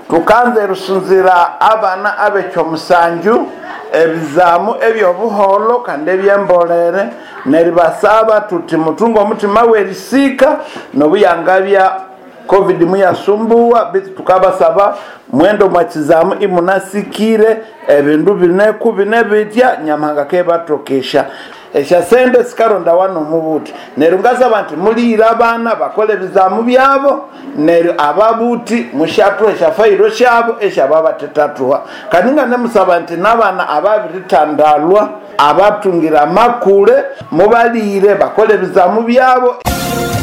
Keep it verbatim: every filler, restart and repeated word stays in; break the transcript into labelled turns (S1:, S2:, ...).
S1: tukanze rusunzira abana abekyo musanju ebizamu ebyobuholo kandi ebyembolere neribasaba tuti mutungo mutima werisika nobuyangabya covid muyasumbuwa bitu tukabasaba mwendo mwakizamu imunasikire ebindu bine kubine bitya nyamanga kebatokesha esha sende sikaronda wano mubuti nerungaza abantu mulira abana bakole bizamu byabo nero ababuti mushatu esha fairo shabo esha baba tetatuwa kaninga nemusaba nti nabana ababiritandalwa abatungira makule mubalire bakole bizamu byabo.